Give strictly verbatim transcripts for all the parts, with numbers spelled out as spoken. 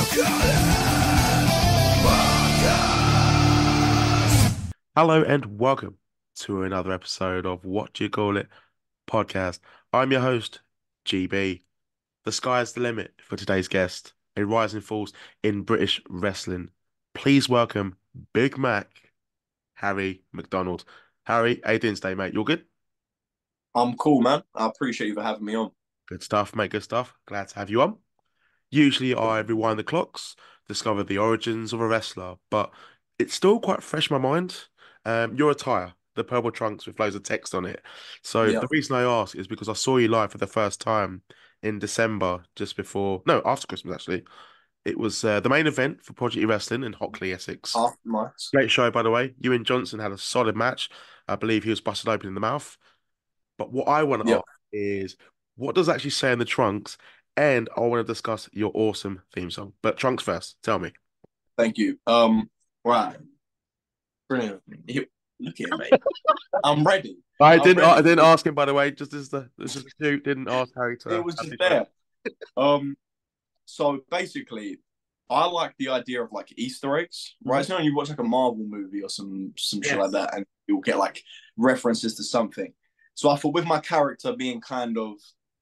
Hello and welcome to another episode of What Do You Call It podcast. I'm your host, G B. The sky's the limit for today's guest, a rising force in British wrestling. Please welcome Big Mac, Harry McDonald. Harry, how you doing today, mate? You all good? I'm cool, man. I appreciate you for having me on. Good stuff, mate. Good stuff. Glad to have you on. Usually I rewind the clocks, discover the origins of a wrestler, but it's still quite fresh in my mind. Um, your attire, the purple trunks with loads of text on it. So Yeah, the reason I ask is because I saw you live for the first time in December, just before, no, after Christmas actually. It was uh, the main event for Project E Wrestling in Hockley, Essex. oh, nice. Great show, by the way. You and Johnson had a solid match. I believe he was busted open in the mouth. But what I want to Yep, ask is, what does it actually say in the trunks? And I want to discuss your awesome theme song. But trunks first, tell me. thank you. Um, right, brilliant. You- Look here, mate. I'm ready. I I'm didn't. I ready. didn't It, ask him, by the way. Just as the this is a shoot. Didn't ask Harry it to was have just the trunks. there. Um, so basically, I like the idea of like Easter eggs, right? Mhm. So you know, you watch like a Marvel movie or some some shit like Yes. that, and you'll get like references to something. So I thought with my character being kind of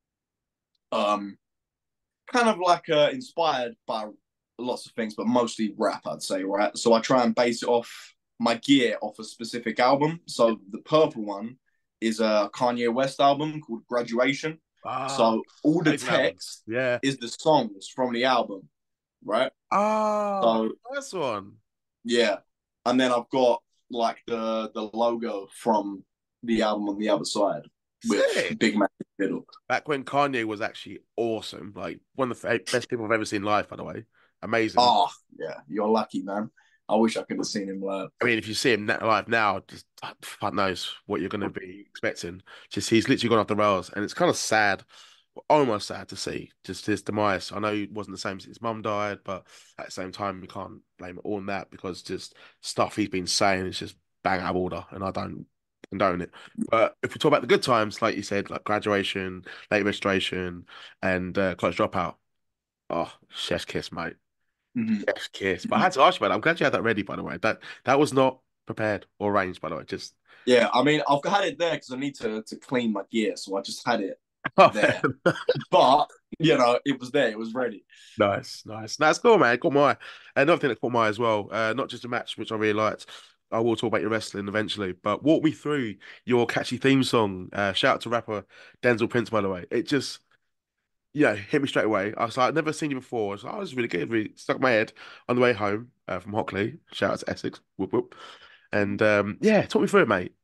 um kind of like uh, inspired by lots of things, but mostly rap, I'd say, right? So I try and base it off my gear off a specific album. So the purple one is a Kanye West album called Graduation. Ah, So all the amazing album. text Yeah. is the songs from the album, right? Ah, So nice one. yeah, and then I've got like the the logo from the album on the other side with Sick. Big Mac in the middle. Back when Kanye was actually awesome, like one of the best people I've ever seen live, by the way. Amazing. Oh yeah, you're lucky, man. I wish I could have seen him live. I mean, if you see him na- live now, just uh, fuck knows what you're going to be expecting. Just he's literally gone off the rails, and it's kind of sad, almost sad to see just his demise. I know he wasn't the same since his mum died, but at the same time, you can't blame it all on that because just stuff he's been saying is just bang out of order, and I don't condone it. But if we talk about the good times, like you said, like graduation, late registration, and uh, college dropout, oh, chef's kiss, mate. Mhm. Chef's kiss. But I had to ask you about that. I'm glad you had that ready, by the way. That that was not prepared or arranged, by the way. Just Yeah, I mean, I've had it there because I need to to clean my gear, so I just had it oh, fair there. enough. But you know, it was there, it was ready. Nice, nice. That's cool, man. Caught my eye. Another thing that caught my eye as well. Uh, not just a match, which I really liked. I will talk about your wrestling eventually, but walk me through your catchy theme song. Uh, shout out to rapper Denzel Prince, by the way. It just, yeah, hit me straight away. I was like, I'd never seen you before. So I was really good. Really stuck in my head on the way home uh, from Hockley. Shout out to Essex. Whoop whoop. And um, yeah, talk me through it, mate.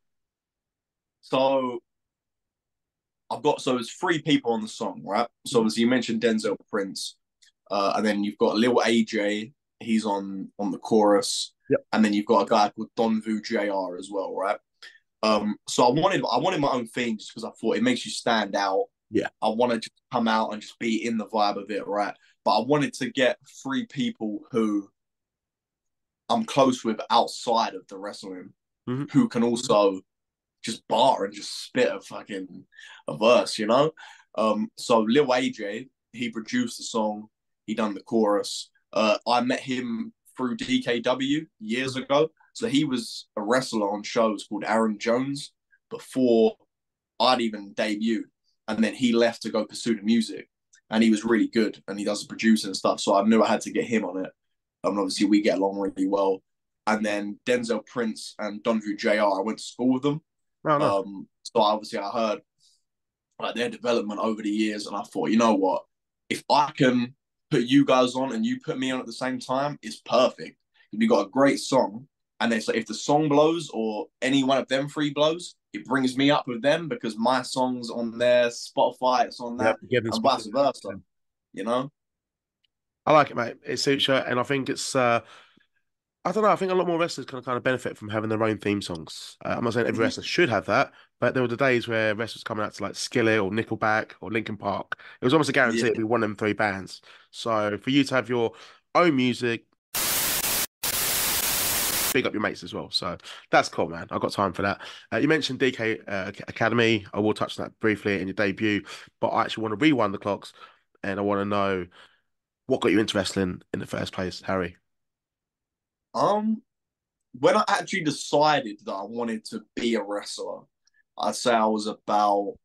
So I've got so it's three people on the song, right? So Mhm. obviously you mentioned Denzel Prince, uh, and then you've got Lil A J, he's on on the chorus, Yep. and then you've got a guy called Don Vu J R as well, right? Um, so I wanted I wanted my own theme just because I thought it makes you stand out. Yeah. I want to just come out and just be in the vibe of it, right? But I wanted to get three people who I'm close with outside of the wrestling, Hmm. who can also just bar and just spit a fucking a verse, you know? Um, so Lil A J, he produced the song, he done the chorus. Uh, I met him through D K W years ago. So he was a wrestler on shows called Aaron Jones before I'd even debuted. And then he left to go pursue the music. And he was really good and he does the producing and stuff. So I knew I had to get him on it. And obviously we get along really well. And then Denzel Prince and Donvu J R, I went to school with them. Oh, no. Um, so obviously I heard like their development over the years, and I thought, you know what, if I can put you guys on and you put me on at the same time, it's perfect. We got a great song, and then so if the song blows or any one of them three blows, it brings me up with them because my song's on their Spotify, it's on Yep. that, Give them and spot. vice versa. You know? I like it, mate. It suits you, and I think it's. Uh, I don't know. I think a lot more wrestlers can kind of benefit from having their own theme songs. Uh, I'm not saying every Mm-hmm. wrestler should have that, but there were the days where wrestlers coming out to like Skillet or Nickelback or Linkin Park. It was almost a guarantee Yeah. it'd be one of them three bands. So for you to have your own music, big up your mates as well. So that's cool, man. I've got time for that. Uh, you mentioned D K uh, Academy. I will touch on that briefly in your debut, but I actually want to rewind the clocks and I want to know. What got you into wrestling in the first place, Harry? Um, when I actually decided that I wanted to be a wrestler, I'd say I was about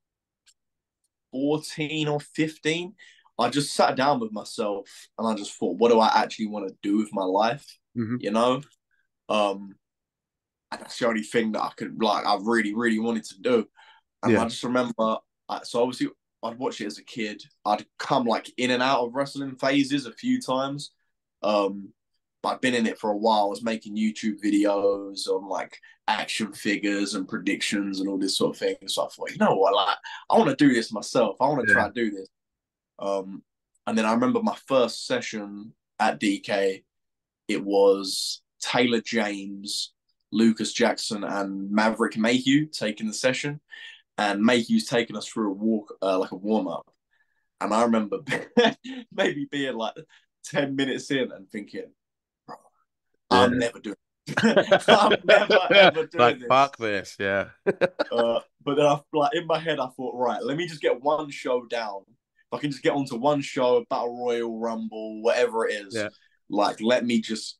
fourteen or fifteen. I just sat down with myself and I just thought, what do I actually want to do with my life? Hmm. You know? Um, and that's the only thing that I could like I really, really wanted to do. And I Yeah, just remember uh, so obviously I'd watch it as a kid. I'd come like in and out of wrestling phases a few times. Um, but I've been in it for a while. I was making YouTube videos on like action figures and predictions and all this sort of thing. So I thought, you know what, like I want to do this myself. I want to yeah, try to do this. Um, and then I remember my first session at D K. It was Taylor James, Lucas Jackson, and Maverick Mayhew taking the session, and Mayhew's taking us through a walk, uh, like a warm up. And I remember maybe being like ten minutes in and thinking, bro, yeah. I'm never doing this. I'm never ever Like doing this. fuck this, yeah. Uh, but then I like in my head I thought, right, let me just get one show down. If I can just get onto one show, Battle Royal, Rumble, whatever it is, Yeah, like let me just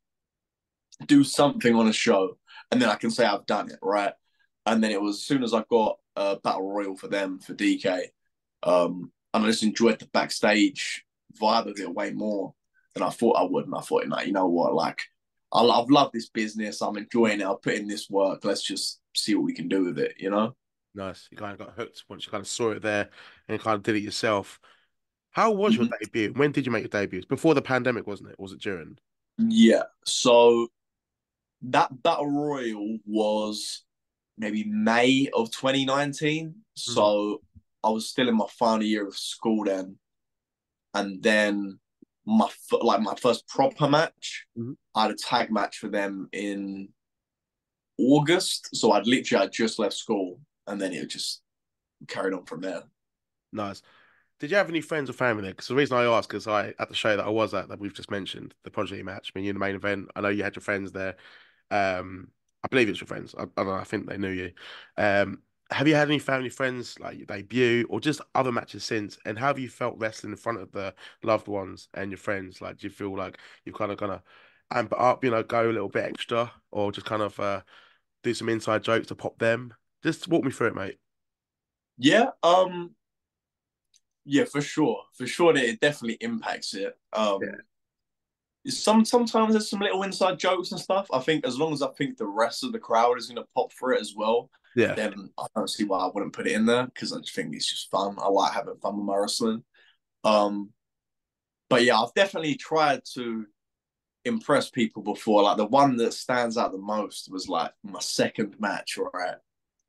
do something on a show, and then I can say I've done it, right? And then it was as soon as I got a uh, Battle Royal for them for D K, um, and I just enjoyed the backstage vibe of it way more than I thought I would. And I thought, like, you know what, like I, I've loved this business, I'm enjoying it, I'll put in this work. Let's just see what we can do with it, you know? nice. You kind of got hooked once you kind of saw it there and kind of did it yourself. How was your Mm-hmm. debut? When did you make your debut? Before the pandemic, wasn't it? Was it during? Yeah. So that battle royal was maybe May of twenty nineteen. Mhm. So I was still in my final year of school then, and then my like my first proper match, Mhm. I had a tag match for them in August. So I'd literally I just left school, and then it just carried on from there. Nice. Did you have any friends or family there? Because the reason I ask is I at the show that I was at that we've just mentioned, the Prodigy match. I mean, you're in the main event. I know you had your friends there. Um, I believe it's your friends. I, I don't know. I think they knew you. Um, have you had any family friends like your debut or just other matches since? And how have you felt wrestling in front of the loved ones and your friends? Like, do you feel like you're kind of gonna amp it up, you know, go a little bit extra, or just kind of uh, do some inside jokes to pop them? Just walk me through it, mate. Yeah, um, yeah, for sure, for sure that it definitely impacts it. Yeah. Um, some sometimes there's some little inside jokes and stuff. I think as long as I think the rest of the crowd is gonna pop for it as well, Yeah. then I don't see why I wouldn't put it in there because I just think it's just fun. I like having fun with my wrestling. Um, but yeah, I've definitely tried to impress people before. Like the one that stands out the most was like my second match, right?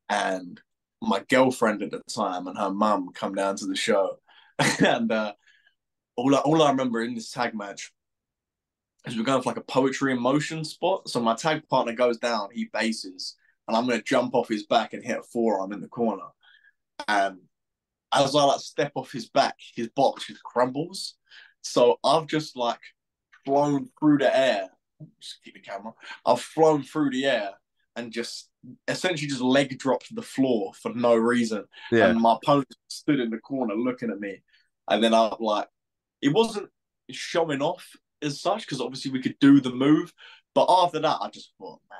And my girlfriend at the time and her mum come down to the show, and uh, all I, all I remember in this tag match is we're going for like a poetry in motion spot. So my tag partner goes down, he bases, and I'm gonna jump off his back and hit a forearm in the corner. And as I like step off his back, his box just crumbles. So I've just like flown through the air. Just keep the camera. I've flown through the air and just essentially just leg dropped to the floor for no reason. And Yeah. my opponent stood in the corner looking at me. And then I'm like, it wasn't showing off as such because obviously we could do the move. But after that, I just thought, man,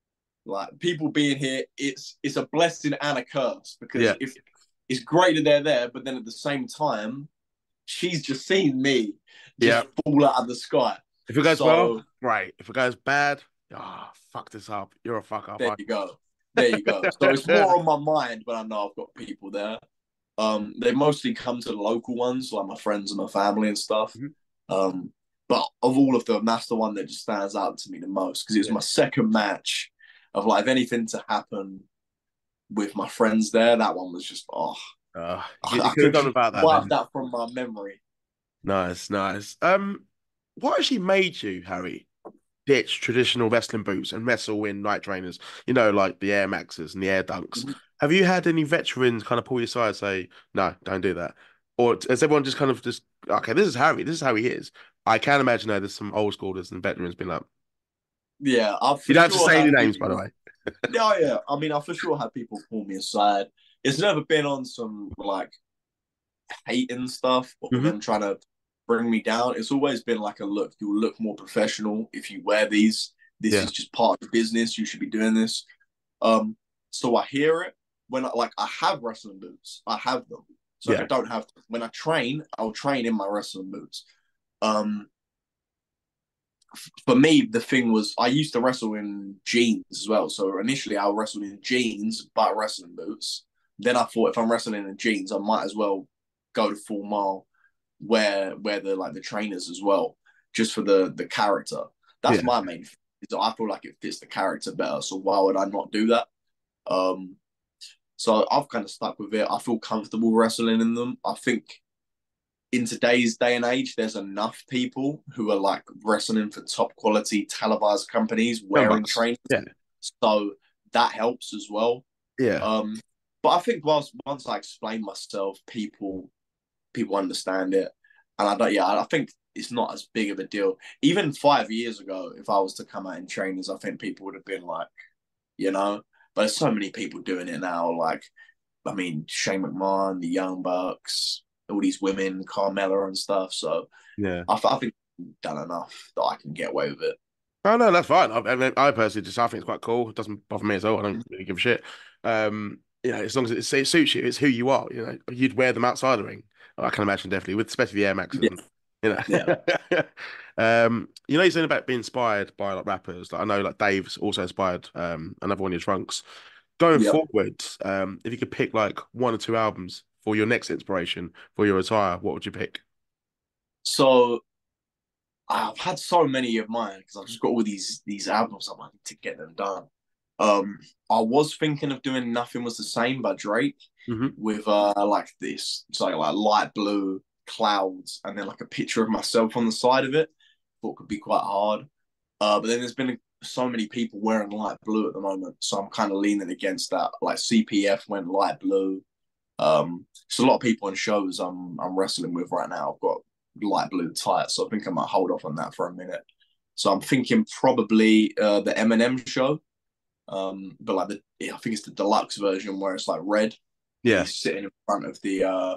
like people being here, it's it's a blessing and a curse because Yeah. if it's great that they're there, but then at the same time, she's just seen me Yeah. just fall out of the sky. If it goes well, So great. If it goes bad, ah, oh, fuck this up. You're a fuck up, there aren't you go. There you go. So it's you? more on my mind, but I know I've got people there. Um, they mostly come to the local ones, like my friends and my family and stuff. Mhm. Um, but of all of them, that's the one that just stands out to me the most because it was Yeah. my second match of like if anything to happen with my friends there. That one was just oh, Uh, you I, could, you I could have could done just without that wipe then. that from my memory. Nice, nice. Um, what actually made you, Harry, ditch traditional wrestling boots and wrestle in night trainers? You know, like the Air Maxes and the Air Dunks. Have you had any veterans kind of pull you aside and say, "No, don't do that," or has everyone just kind of just, "Okay, this is Harry. This is how he is." I can imagine though, there's some old schoolers and veterans being like, Yeah, I've "You for don't have to sure say any had names, by the people. way." Yeah, yeah. I mean, I for sure had people pull me aside. It's never been on some like hating stuff or Hmm. them trying to bring me down. It's always been like a look. You'll look more professional if you wear these. This Yeah, is just part of the business. You should be doing this. Um, so I hear it when I like I have wrestling boots. I have them. So like I yeah, don't have when I train, I'll train in my wrestling boots. Um, for me, the thing was I used to wrestle in jeans as well. So initially I wrestled in jeans, but wrestling boots. Then I thought if I'm wrestling in jeans, I might as well go to full mile, wear wear the like the trainers as well, just for the the character. That's yeah. my main thing. I feel like it fits the character better. So why would I not do that? Um, so I've kind of stuck with it. I feel comfortable wrestling in them. I think in today's day and age, there's enough people who are like wrestling for top quality televised companies Ten wearing bucks. trainers. Yeah, So that helps as well. yeah. Um, but I think whilst once I explain myself, people people understand it. And I don't yeah, I think it's not as big of a deal. Even five years ago, if I was to come out in trainers, I think people would have been like, you know, but there's so many people doing it now. Like, I mean, Shane McMahon, the Young Bucks, all these women, Carmella and stuff. So Yeah. I, I think I've done enough that I can get away with it. Oh no, that's fine. I, I, mean, I personally just I think it's quite cool. It doesn't bother me at all. I don't really give a shit. Um, you know, as long as it, it suits you, it's who you are. You know, you'd wear them outside the ring. I can imagine definitely with especially the Air Maxes. Yeah, And, you yeah, know, um, you know, you're saying about being inspired by like rappers. Like I know, like Dave's also inspired. Um, another one of your trunks. Going yeah. forward, um, if you could pick like one or two albums for your next inspiration for your attire, what would you pick? So I've had so many of mine because I've just got all these these albums. I need to get them done. Um, I was thinking of doing "Nothing Was the Same" by Drake Hmm. with uh like this, it's like like light blue clouds and then like a picture of myself on the side of it. Thought could be quite hard. Uh, but then there's been so many people wearing light blue at the moment, so I'm kind of leaning against that. Like C P F went light blue. Um, it's a lot of people in shows I'm I'm wrestling with right now. I've got light blue tights, so I think I might hold off on that for a minute. So I'm thinking probably uh, the Eminem show, um, but like the yeah, I think it's the deluxe version where it's like red and Yeah, he's sitting in front of the uh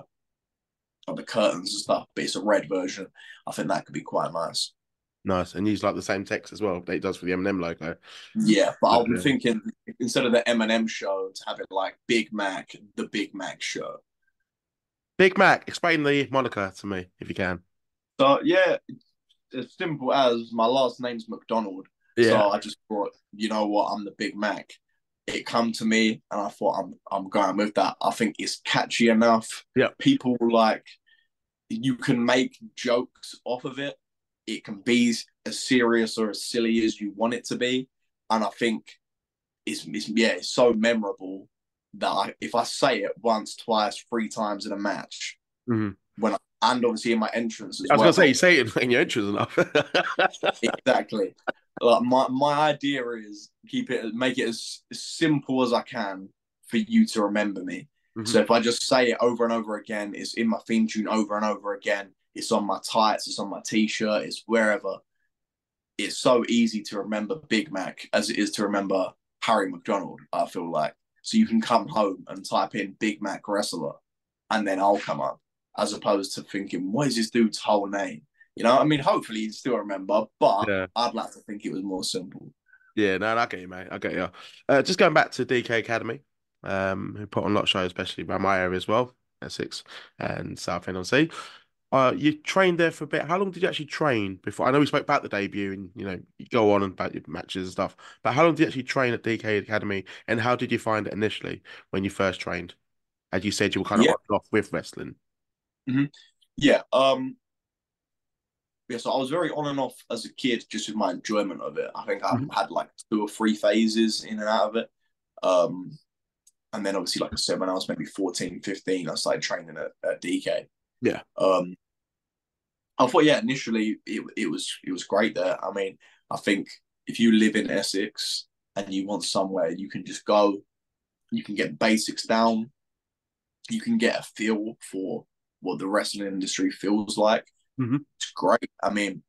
of the curtains and stuff, but it's a red version. I think that could be quite nice. nice. And use like the same text as well that it does for the M and M logo. Yeah, but I'll be Okay. thinking instead of the Eminem show to have it like Big Mac, the Big Mac show. Big Mac, explain the moniker to me if you can. So yeah, as simple as my last name's McDonald. Yeah, So I just thought, you know what, I'm the Big Mac. It come to me and I thought I'm I'm going with that. I think it's catchy enough. yeah. People like you can make jokes off of it. It can be as serious or as silly as you want it to be. And I think it's, it's yeah, it's so memorable that I, if I say it once, twice, three times in a match, Mhm. when I, and obviously in my entrance as I was gonna say you well, say it in your entrance enough. exactly. Like my my idea is keep it make it as, as simple as I can for you to remember me. Hmm. So if I just say it over and over again, it's in my theme tune over and over again. It's on my tights, it's on my t-shirt, it's wherever. It's so easy to remember Big Mac as it is to remember Harry McDonald, I feel like. So you can come home and type in Big Mac wrestler and then I'll come up, as opposed to thinking, what is this dude's whole name? You know, I mean, hopefully you still remember, but Yeah, I'd like to think it was more simple. yeah. No, no, I get you, mate. I get you. Uh, just going back to D K Academy, um, who put on a lot of shows, especially around my area as well, Essex and Southend on Sea. Uh, you trained there for a bit. How long did you actually train before? I know we spoke about the debut and you know you go on and about your matches and stuff, but how long did you actually train at D K Academy, and how did you find it initially when you first trained? As you said, you were kind of Yeah. on and off with wrestling. Mm-hmm. Yeah. Um, yeah, so I was very on and off as a kid, just with my enjoyment of it. I think I Mhm. had like two or three phases in and out of it. Um, and then obviously, like I said, when I was maybe fourteen, fifteen, I started training at, at D K. Yeah. Um, I thought, yeah, initially it, it was it was great there. I mean, I think if you live in Essex and you want somewhere you can just go, you can get basics down, you can get a feel for what the wrestling industry feels like. Hmm. It's great. I mean,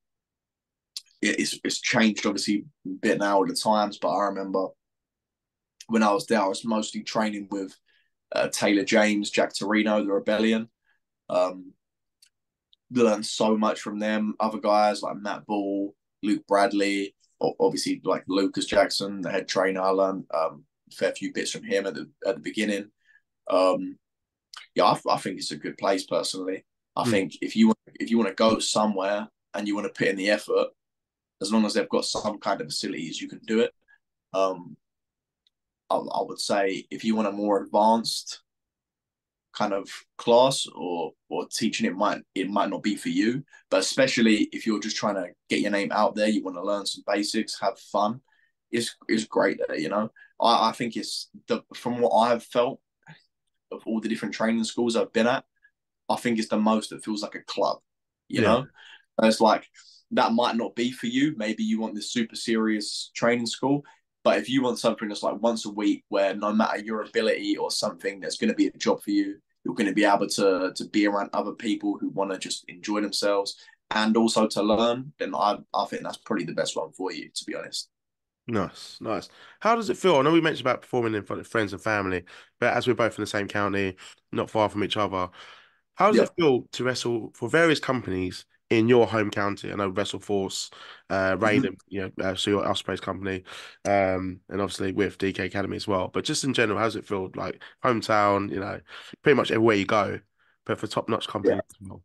it, it's it's changed obviously a bit now with the times, but I remember when I was there, I was mostly training with uh, Taylor James, Jack Torino, the Rebellion. Um, learned so much from them. Other guys like Matt Ball, Luke Bradley, obviously like Lucas Jackson, the head trainer. I learned um, a fair few bits from him at the at the beginning. Um, yeah, I, I think it's a good place personally. I Mm. think if you if you want to go somewhere and you want to put in the effort, as long as they've got some kind of facilities, you can do it. Um, I, I would say if you want a more advanced kind of class or or teaching, it might it might not be for you. But especially if you're just trying to get your name out there, you want to learn some basics, have fun. It's it's great there, you know. I, I think it's the from what I've felt of all the different training schools I've been at, I think it's the most that feels like a club, you Yeah. know? And it's like that might not be for you. Maybe you want this super serious training school. But if you want something that's like once a week where no matter your ability or something, there's going to be a job for you, you're going to be able to to be around other people who want to just enjoy themselves and also to learn, then I, I think that's probably the best one for you, to be honest. Nice, nice. How does it feel? I know we mentioned about performing in front of friends and family, but as we're both in the same county, not far from each other, how does Yeah. it feel to wrestle for various companies in your home county? I know WrestleForce, uh, Mhm. Raynham, you know, uh, so your Osprey's company, um, and obviously with D K Academy as well. But just in general, how does it feel? Like hometown, you know, pretty much everywhere you go, but for top-notch Yeah. companies as well.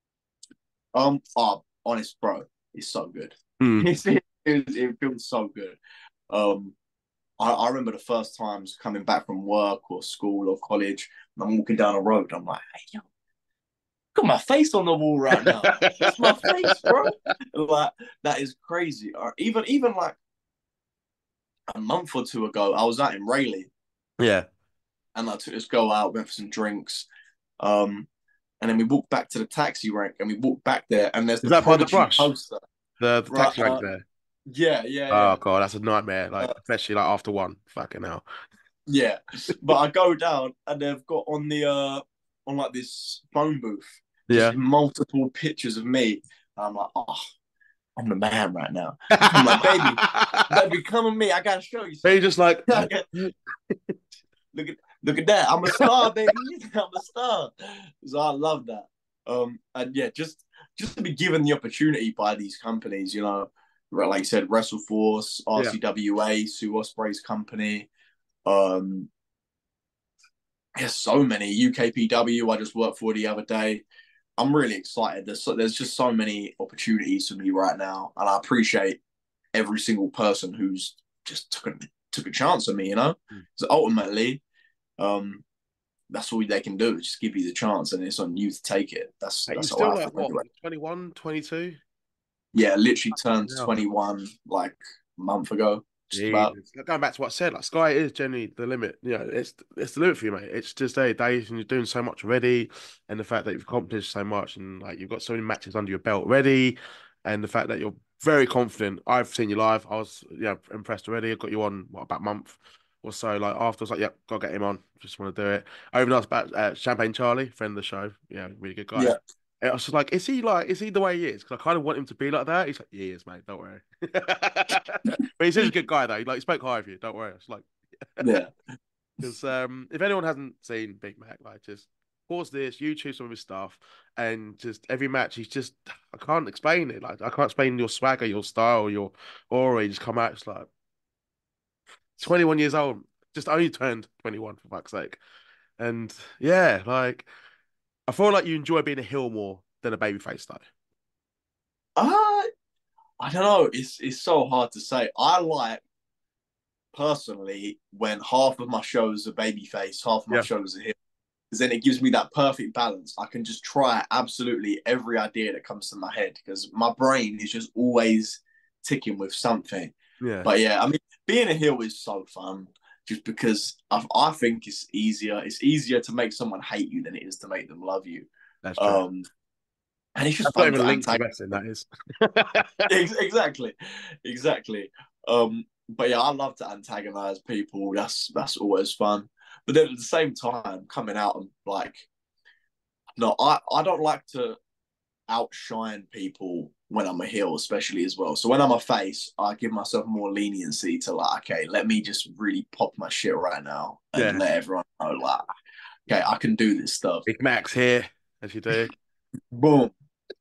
Um, oh, honest, bro, it's so good. Mm, It's, it, it feels so good. Um, I, I remember the first times coming back from work or school or college, and I'm walking down the road. I'm like, hey, yo, got my face on the wall right now. That's my face, bro. Like that is crazy. Or even even like a month or two ago, I was out in Rayleigh, yeah. and I took this girl out, went for some drinks, um, and then we walked back to the taxi rank, and we walked back there, and there's Is the that by the Prodigy brush? poster, The the right? taxi rank Uh, there. yeah, yeah, Oh yeah. God, that's a nightmare. Like Uh, especially like after one. Fucking hell. Yeah, but I go down and they've got on the uh on like this phone booth Yeah. just multiple pictures of me. And I'm like, oh, I'm the man right now. I'm like, baby, baby, come with me. I gotta show you But you're something. just like, look at look at that. I'm a star, baby. I'm a star. So I love that. Um, and yeah, just just to be given the opportunity by these companies, you know, like you said, WrestleForce, yeah. R C W A, Sue Osprey's company. Um, There's so many U K P W. I just worked for the other day. I'm really excited. There's so, there's just so many opportunities for me right now, and I appreciate every single person who's just took a took a chance on me. You know, so ultimately, um, that's all they can do is just give you the chance, and it's on you to take it. That's Like, you're that's how still I like feel what, anyway. twenty-one, twenty-two? Yeah, literally turned Yeah. twenty-one like a month ago, just about. Jesus. Like, going back to what I said, like sky is generally the limit. You know, it's it's the limit for you, mate. It's just a days and you're doing so much already, and the fact that you've accomplished so much and like you've got so many matches under your belt already, and the fact that you're very confident. I've seen you live. I was yeah impressed already. I got you on what about a month or so. Like after I was like, yep, gotta get him on. Just want to do it. I even asked about uh, Champagne Charlie, friend of the show. Yeah, really good guy. Yeah, And I was just like, is he like, is he the way he is? Because I kind of want him to be like that. He's like, he is, mate. Don't worry. But he's a good guy though. Like he spoke high of you. Don't worry. It's like yeah. because um, if anyone hasn't seen Big Mac, like just pause this, YouTube some of his stuff, and just every match, he's just I can't explain it. Like I can't explain your swagger, your style, your aura. You just come out. It's like twenty-one years old, just only turned twenty-one for fuck's sake. And yeah, like I feel like you enjoy being a heel more than a babyface though. Uh, I don't know. It's it's so hard to say. I like personally when half of my shows are babyface, half of my Yeah, shows are heel. Because then it gives me that perfect balance. I can just try absolutely every idea that comes to my head because my brain is just always ticking with something. yeah, But yeah, I mean, being a heel is so fun just because I, I think it's easier. It's easier to make someone hate you than it is to make them love you. that's true. Um, and it's just That's not fun even to linked to antagonize. wrestling. That is. Exactly, exactly. Um, but yeah, I love to antagonize people. That's that's always fun. But then at the same time, coming out and like, no, I I don't like to outshine people when I'm a heel, especially as well. So when I'm a face, I give myself more leniency to like, okay, let me just really pop my shit right now and Yeah, let everyone know, like, okay, I can do this stuff. Big Mac's here as you do. Boom.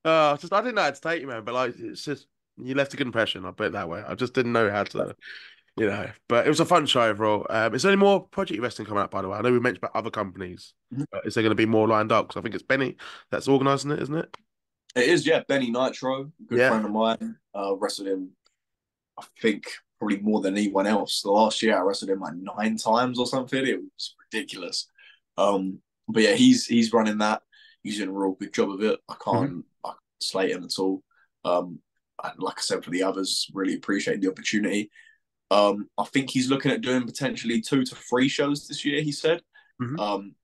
Uh, just I didn't know how to take you, man. But like, it's just you left a good impression. I'll put it that way. I just didn't know how to, you know. But it was a fun show overall. Um, is there any more Project Wrestling coming up? By the way, I know we mentioned about other companies. But is there going to be more lined up? Because I think it's Benny that's organising it, isn't it? It is, yeah. Benny Nitro, good Yeah. friend of mine. Uh, wrestled him, I think, probably more than anyone else. The last year I wrestled him like nine times or something. It was ridiculous. Um, but yeah, he's he's running that. He's doing a real good job of it. I can't, Mhm. I can't slate him at all. Um, and like I said, for the others, really appreciate the opportunity. Um, I think he's looking at doing potentially two to three shows this year, he said. Mhm. Um,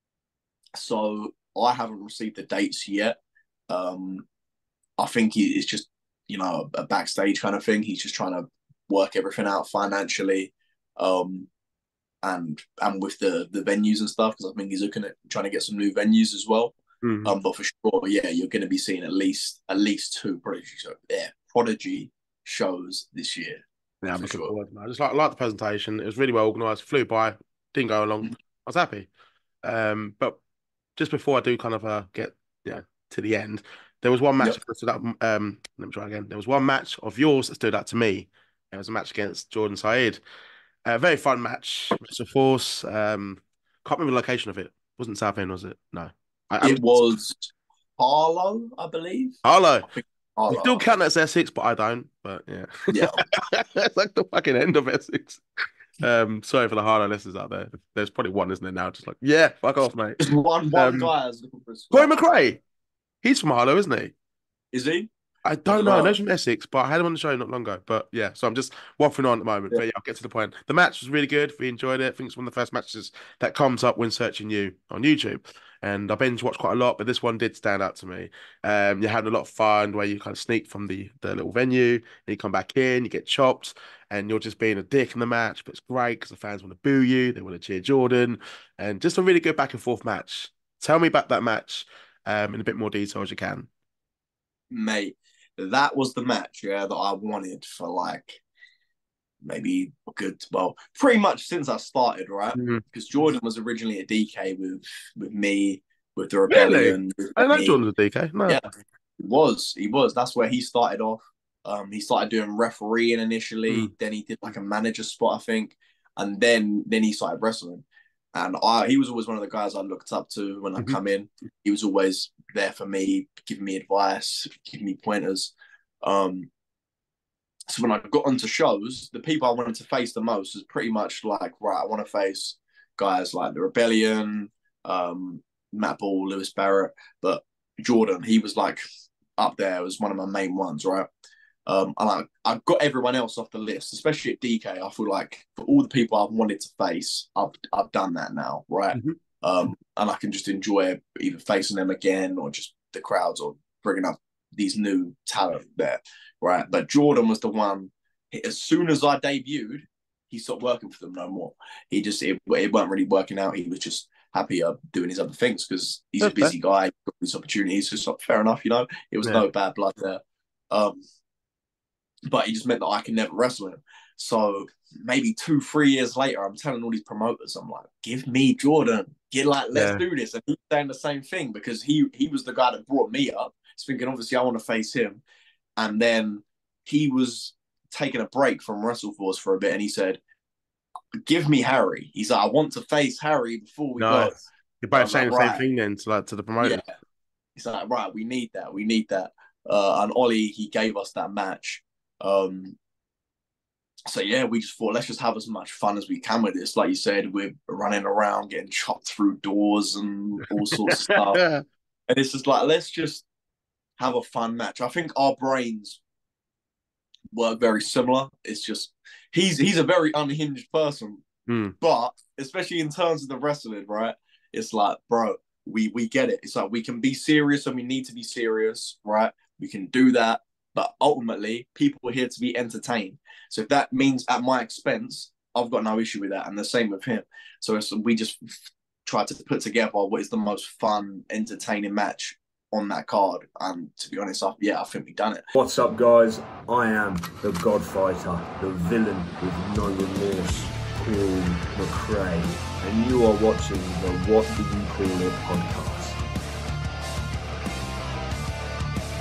so I haven't received the dates yet. Um, I think he, it's just, you know, a backstage kind of thing. He's just trying to work everything out financially, um, and and with the the venues and stuff, because I think he's looking at trying to get some new venues as well. Mhm. Um, but for sure, yeah, you're going to be seeing at least at least two prodigy shows, yeah, prodigy shows this year Yeah, I'm for looking sure. forward. Man. I just like like the presentation. It was really well organised. Flew by. Didn't go along. I was happy. Um, but just before I do kind of uh, get yeah to the end, there was one match Yep. that stood out. Um, let me try again. There was one match of yours that stood out to me. It was a match against Jordan Said. A very fun match. Wrestle Force. Um, can't remember the location of it. Wasn't Southend, was it? No. I, I'm It was Harlow, I believe. Harlow. I think You still Harlow. count that as Essex, but I don't. But yeah, Yeah. it's like the fucking end of Essex. Um, sorry for the Harlow listeners out there. There's probably one, isn't there now? Just like, yeah, fuck off, mate. Just one one Um, guy is looking for a Corey scrap. McRae. He's from Harlow, isn't he? Is he? I I don't don't know. I know know. he's from Essex, but I had him on the show not long ago. But yeah, so I'm just waffling on at the moment. Yeah. But yeah, I'll get to the point. The match was really good. We enjoyed it. I think it's one of the first matches that comes up when searching you on YouTube. And I binge watched quite a lot, but this one did stand out to me. Um, you're having a lot of fun where you kind of sneak from the, the little venue, and you come back in, you get chopped, and you're just being a dick in the match. But it's great because the fans want to boo you, they want to cheer Jordan, and just a really good back and forth match. Tell me about that match um, in a bit more detail as you can. Mate, that was the match, yeah, that I wanted for like maybe a good, well, pretty much since I started, right? Mhm. Because Jordan was originally a D K with with me, with the Really? Rebellion, with I didn't know me. Jordan was a D K. No. Yeah, he was. He was. That's where he started off. Um, he started doing refereeing Mm. initially. Then he did like a manager spot, I think, and then then he started wrestling. And I, he was always one of the guys I looked up to when I Mhm. come in. He was always there for me, giving me advice, giving me pointers. Um, so when I got onto shows, the people I wanted to face the most was pretty much like, right, I want to face guys like the Rebellion, um, Matt Ball, Lewis Barrett, but Jordan, he was like up there as one of my main ones, right? Um, and I, I got everyone else off the list, especially at D K. I feel like for all the people I've wanted to face, I've I've done that now, right? Mhm. Um, and I can just enjoy either facing them again or just the crowds or bringing up these new talent there, right? But Jordan was the one. As soon as I debuted, he stopped working for them no more. He just it, it weren't really working out. He was just happy uh, doing his other things because he's a That's fair. busy guy. Got these opportunities, so it's not fair enough, you know. It was Yeah. no bad blood there. Um, but he just meant that I could never wrestle him. So maybe two, three years later, I'm telling all these promoters, I'm like, give me Jordan. Get like, let's Yeah. do this. And he's saying the same thing because he he was the guy that brought me up. He's thinking, obviously, I want to face him. And then he was taking a break from WrestleForce for a bit, and he said, give me Harry. He's like, I want to face Harry before we go. Nice. You're So I both was like, saying the same right. thing then to like to the Yeah. promoters. He's like, right, we need that. We need that. Uh, and Ollie, he gave us that match. Um, so yeah, we just thought, let's just have as much fun as we can with this. Like you said, we're running around, getting chopped through doors and all sorts of stuff. Yeah. And it's just like, let's just have a fun match. I think our brains work very similar. It's just he's he's a very unhinged person, Mm. but especially in terms of the wrestling, right? It's like, bro, we we get it. It's like we can be serious and we need to be serious, right? We can do that, but ultimately, people are here to be entertained. So if that means at my expense, I've got no issue with that, and the same with him. So it's, we just try to put together what is the most fun, entertaining match on that card. And to be honest, I, yeah, I think we've done it. What's up, guys? I am the Godfighter, the villain with no remorse, Corey McRae, and you are watching the What Do You Call It podcast.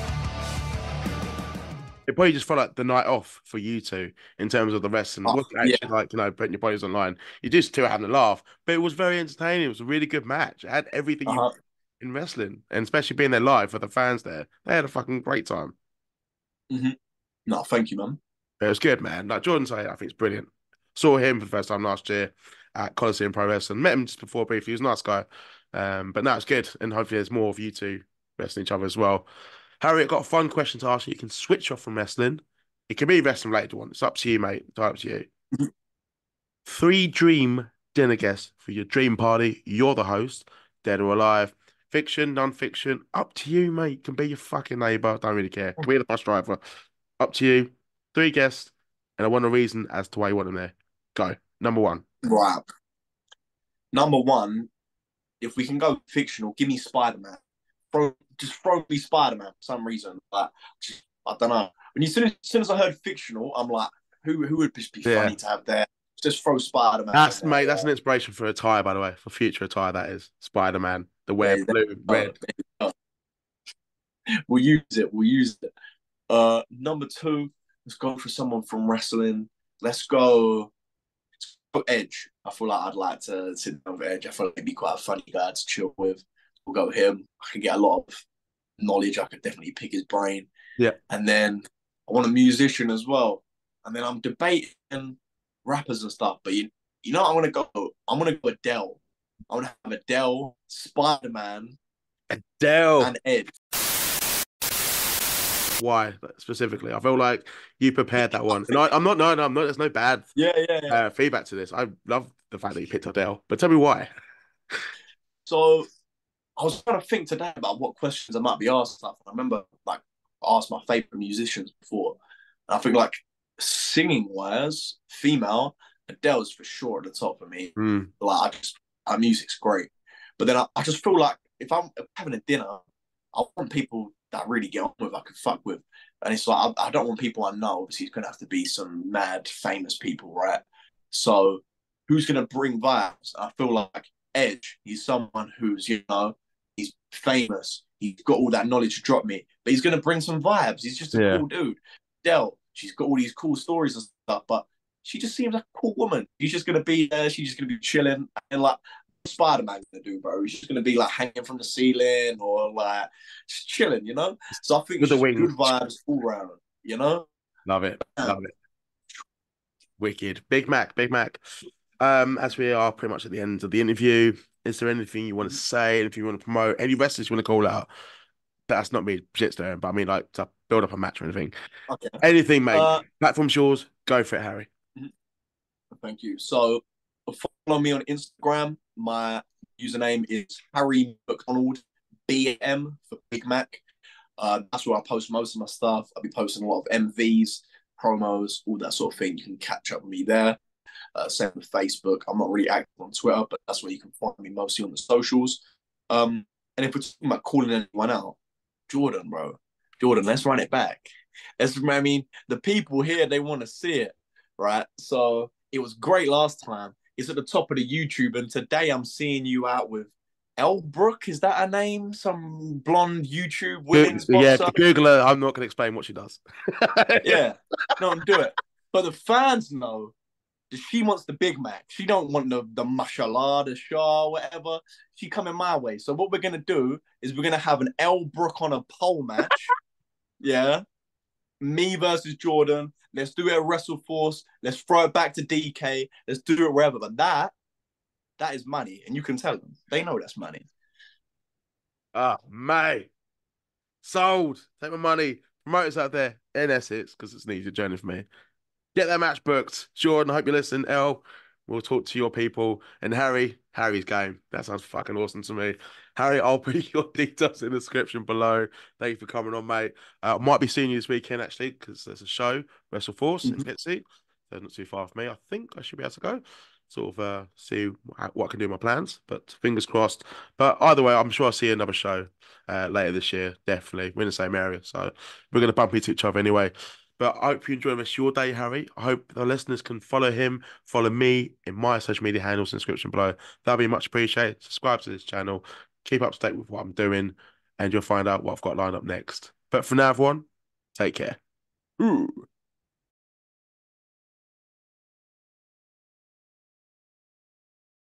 it probably just felt like the night off for you two in terms of the rest, and it Oh, wasn't actually yeah. like, you know, putting your bodies online. You just two having a laugh, but it was very entertaining. It was a really good match. It had everything you Uh-huh. in wrestling, and especially being there live for the fans there, they had a fucking great time. hmm No, thank you, man. It was good, man. Like Jordan Say, I think it's brilliant. Saw him for the first time last year at Coliseum Pro Wrestling. Met him just before briefly. He was a nice guy. Um, but now it's good. And hopefully there's more of you two wrestling each other as well. Harry, I've got a fun question to ask you. You can switch off from wrestling. It can be wrestling related one. It's up to you, mate. It's up to you. Mhm. Three dream dinner guests for your dream party. You're the host, dead or alive. Fiction, non-fiction, up to you, mate. Can be your fucking neighbor. Don't really care. Can be the bus driver. Up to you. Three guests, and I want a reason as to why you want them there. Go. Number one. Right. Number one, if we can go fictional, give me Spider Man. Throw, just throw me Spider Man for some reason. Like, just, I don't know. When you, as soon as, as soon as I heard fictional, I'm like, who who would just be Yeah. funny to have there? Just throw Spider Man. That's mate. That's an inspiration for a tie, by the way, for future attire. That is Spider Man. The wear Yeah, blue, red. oh, we'll use it. We'll use it. Uh, number two, let's go for someone from wrestling. Let's go. Let's go Edge. I feel like I'd like to sit down with Edge. I feel like he'd be quite a funny guy to chill with. We'll go him. I could get a lot of knowledge. I could definitely pick his brain. Yeah. And then I want a musician as well. And then I'm debating rappers and stuff. But you, you know, I want to go. I'm gonna go Adele. I want to have Adele, Spider Man, Adele. and Edge. Why specifically? I feel like you prepared that one, and I, I'm not. No, no, I'm not. There's no bad Yeah, yeah, yeah. uh, feedback to this. I love the fact that you picked Adele, but tell me why. So I was trying to think today about what questions I might be asked. Stuff. I remember like I asked my favorite musicians before, and I think like singing wise, female Adele's for sure at the top for me. Mm. Like I just her music's great, but then I, I just feel like if I'm having a dinner, I want people that I really get on with, I could fuck with, and it's like I, I don't want people I know. Obviously, it's gonna have to be some mad famous people, right? So who's gonna bring vibes? I feel like Edge. He's someone who's you know he's famous. He's got all that knowledge to drop me, but he's gonna bring some vibes. He's just a Yeah. cool dude. Dell, she's got all these cool stories and stuff, but she just seems like a cool woman. She's just gonna be there. She's just gonna be chilling and like Spider Man gonna do, bro. He's just gonna be like hanging from the ceiling or like just chilling, you know. So I think With it's the just wings. good vibes all round, you know. Love it. Love it. Wicked. Big Mac. Big Mac. Um, as we are pretty much at the end of the interview, is there anything you want to say? Anything you want to promote? Any wrestlers you want to call out? That's not me shitstone, but I mean like to build up a match or anything. Okay. Anything, mate. Uh, Platform's yours. Go for it, Harry. Thank you. So follow me on Instagram. My username is Harry McDonald B M for Big Mac. Uh, that's where I post most of my stuff. I'll be posting a lot of M Vs, promos, all that sort of thing. You can catch up with me there. Uh, same with Facebook. I'm not really active on Twitter, but that's where you can find me mostly on the socials. Um, and if we're talking about calling anyone out, Jordan, bro, Jordan, let's run it back. Let's, I mean, the people here, they want to see it, right? So it was great last time. It's at the top of the YouTube, and today I'm seeing you out with Elle Brooke. Is that her name? Some blonde YouTube women's yeah, boxer. Google her. I'm not going to explain what she does. Yeah, no, do it. But the fans know that she wants the Big Mac. She don't want the the mashallah, the Shah, whatever. She coming my way. So what we're gonna do is we're gonna have an Elle Brooke on a pole match. Yeah, me versus Jordan. Let's do it at WrestleForce. Let's throw it back to D K. Let's do it wherever. But that, that is money, and you can tell them. They know that's money. Oh, mate. Sold. Take my money. Promoters out there in Essex, because it's an easier journey for me. Get that match booked. Jordan, I hope you listen. Elle, we'll talk to your people. And Harry, Harry's game. That sounds fucking awesome to me. Harry, I'll put your details in the description below. Thank you for coming on, mate. Uh, I might be seeing you this weekend, actually, because there's a show, WrestleForce mm-hmm. in Pitsea. So not too far from me. I think I should be able to go. Sort of uh, see what I can do with my plans, but fingers crossed. But either way, I'm sure I'll see another show uh, later this year. Definitely. We're in the same area, so we're going to bump into each other anyway. But I hope you enjoy the rest of your day, Harry. I hope the listeners can follow him, follow me in my social media handles in the description below. That'll be much appreciated. Subscribe to this channel. Keep up to date with what I'm doing, and you'll find out what I've got lined up next. But for now, everyone, take care. Ooh.